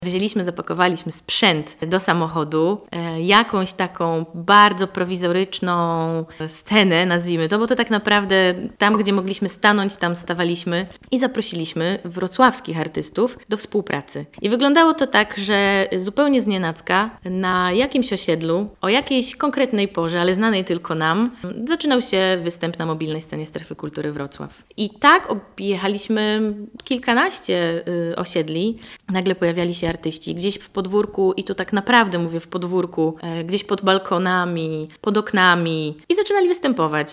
Wzięliśmy, zapakowaliśmy sprzęt do samochodu, jakąś taką bardzo prowizoryczną scenę, nazwijmy to, bo to tak naprawdę tam, gdzie mogliśmy stanąć, tam stawaliśmy i zaprosiliśmy wrocławskich artystów do współpracy. I wyglądało to tak, że zupełnie znienacka na jakimś osiedlu, o jakiejś konkretnej porze, ale znanej tylko nam, zaczynał się występ na mobilnej scenie Strefy Kultury Wrocław. I tak objechaliśmy kilkanaście osiedli. Nagle pojawiali się artyści gdzieś w podwórku i tu tak naprawdę mówię w podwórku, gdzieś pod balkonami, pod oknami i zaczynali występować.